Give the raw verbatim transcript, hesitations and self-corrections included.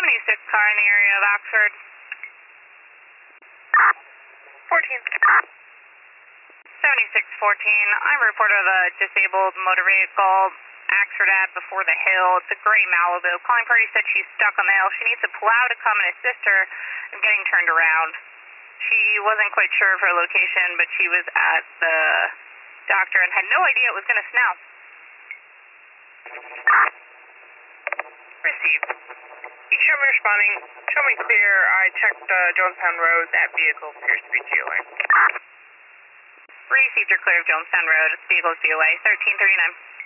seventy-six car in the area of Oxford. fourteen. seventy-six fourteen, I'm a reporter of a disabled motor vehicle, Oxford Ave before the hill. It's a gray Malibu. Calling party said she's stuck on the hill. She needs a plow to come and assist her in getting turned around. She wasn't quite sure of her location, but she was at the doctor and had no idea it was going to snow. Received. Each Sherman responding. Show me clear. I checked uh, Jonestown Road. That vehicle appears to be G O A. Received, you're clear of Jonestown Road. It's vehicle G O A thirteen thirty-nine.